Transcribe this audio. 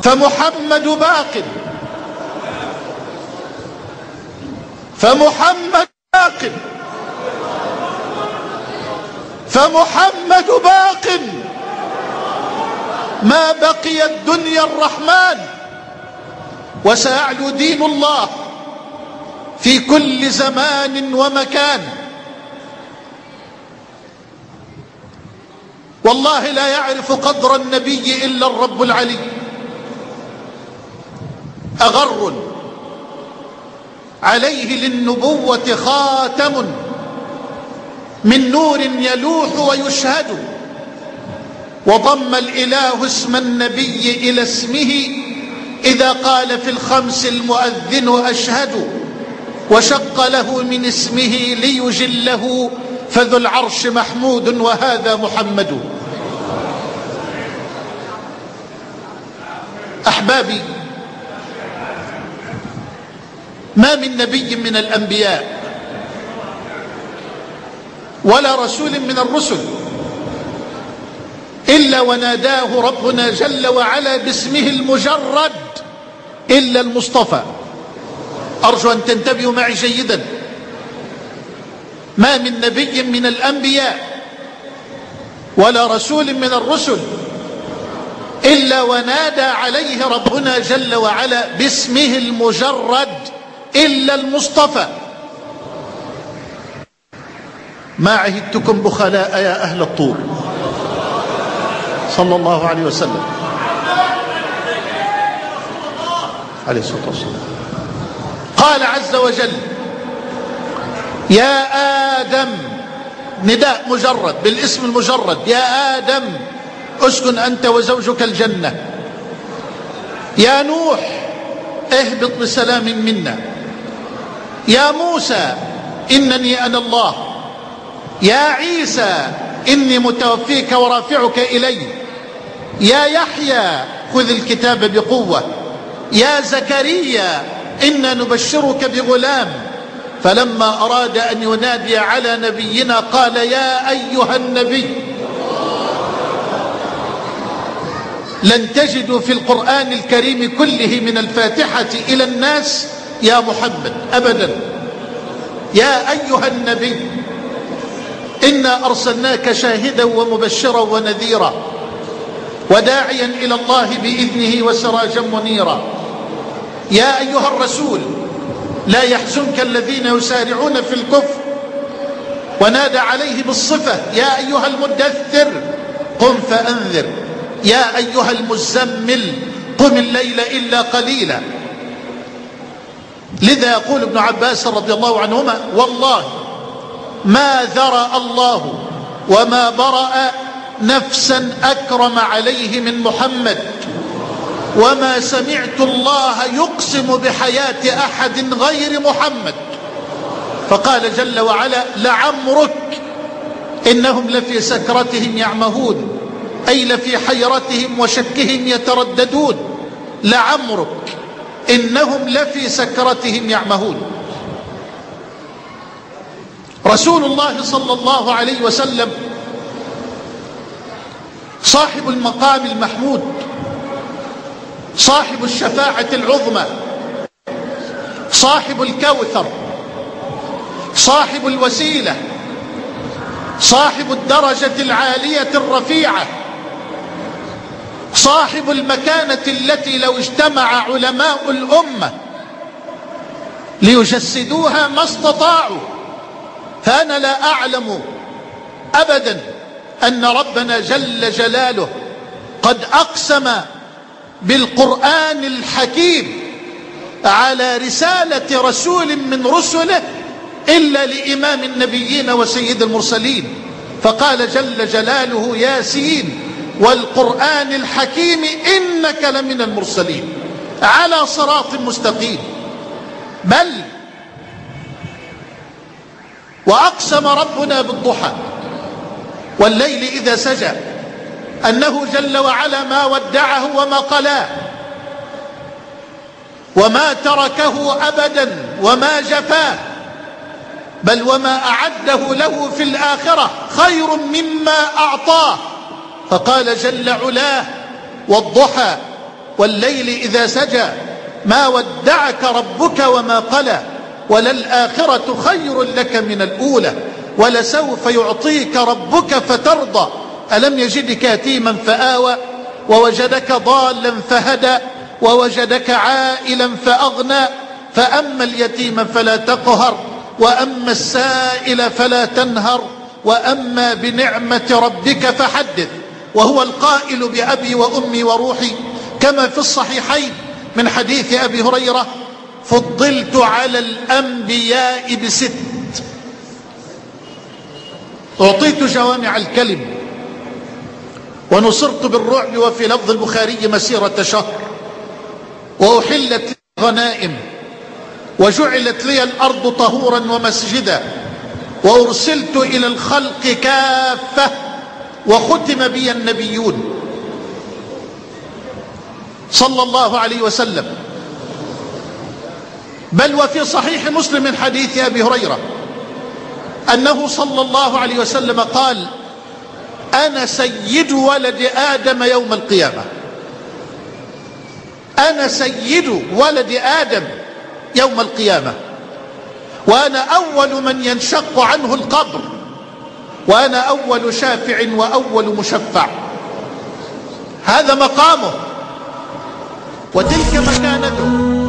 فمحمد باق، فمحمد باق، فمحمد باق ما بقي الدنيا الرحمن، وسيعلو دين الله في كل زمان ومكان. والله لا يعرف قدر النبي إلا الرب العلي. أغر عليه للنبوة خاتم من نور يلوح ويشهد، وضم الإله اسم النبي إلى اسمه إذا قال في الخمس المؤذن أشهد، وشق له من اسمه ليجله، فذو العرش محمود وهذا محمد. أحبابي، ما من نبي من الأنبياء ولا رسول من الرسل إلا وناداه ربنا جل وعلا باسمه المجرد إلا المصطفى. أرجو أن تنتبهوا معي جيدا، ما من نبي من الأنبياء ولا رسول من الرسل إلا ونادى عليه ربنا جل وعلا باسمه المجرد إلا المصطفى. ما عهدتكم بخلاء يا أهل الطور، صلى الله عليه وسلم عليه الصلاة والسلام. قال عز وجل: يا آدم، نداء مجرد بالاسم المجرد، يا آدم اسكن أنت وزوجك الجنة. يا نوح اهبط بسلام منا. يا موسى إنني أنا الله. يا عيسى إني متوفيك ورافعك إلي. يا يحيى خذ الكتاب بقوة. يا زكريا إنا نبشرك بغلام. فلما أراد أن ينادي على نبينا قال: يا أيها النبي. لن تجدوا في القرآن الكريم كله من الفاتحة إلى الناس يا محمد أبدا. يا أيها النبي إنا أرسلناك شاهدا ومبشرا ونذيرا وداعيا إلى الله بإذنه وسراجا منيرا. يا أيها الرسول لا يحزنك الذين يسارعون في الكفر، ونادى عليه بالصفة: يا أيها المدثر قم فأنذر. يا أيها المزمل قم الليل إلا قليلا. لذا يقول ابن عباس رضي الله عنهما: والله ما ذرأ الله وما برأ نفسا أكرم عليه من محمد، وما سمعت الله يقسم بحياة أحد غير محمد. فقال جل وعلا: لعمرك إنهم لفي سكرتهم يعمهون، أي لفي حيرتهم وشكهم يترددون. لعمرك إنهم لفي سكرتهم يعمهون. رسول الله صلى الله عليه وسلم صاحب المقام المحمود، صاحب الشفاعة العظمى، صاحب الكوثر، صاحب الوسيلة، صاحب الدرجة العالية الرفيعة، صاحب المكانة التي لو اجتمع علماء الأمة ليجسدوها ما استطاعوا. فأنا لا أعلم أبدا أن ربنا جل جلاله قد أقسم بالقرآن الحكيم على رسالة رسول من رسله إلا لإمام النبيين وسيد المرسلين، فقال جل جلاله: ياسين والقرآن الحكيم إنك لمن المرسلين على صراط مستقيم. بل وأقسم ربنا بالضحى والليل إذا سجى أنه جل وعلا ما ودعه وما قلاه وما تركه أبدا وما جفاه، بل وما أعده له في الآخرة خير مما أعطاه. فقال جل علاه: والضحى والليل إذا سجى ما ودعك ربك وما قلى وللآخرة خير لك من الأولى ولسوف يعطيك ربك فترضى ألم يجدك يتيما فآوى ووجدك ضالا فهدى ووجدك عائلا فأغنى فأما اليتيم فلا تقهر وأما السائل فلا تنهر وأما بنعمة ربك فحدث. وهو القائل بأبي وأمي وروحي كما في الصحيحين من حديث أبي هريرة فضلت على الأنبياء ب6 أعطيت جوامع الكلم ونصرت بالرعب وفي لفظ البخاري مسيرة شهر وأحلت لي غنائم وجعلت لي الأرض طهورا ومسجدا وأرسلت إلى الخلق كافة وختم بي النبيون صلى الله عليه وسلم. بل وفي صحيح مسلم من حديث أبي هريرة أنه صلى الله عليه وسلم قال أنا سيد ولد آدم يوم القيامة. أنا سيد ولد آدم يوم القيامة وأنا أول من ينشق عنه القبر وأنا أول شافع وأول مشفع. هذا مقامه وتلك مكانته.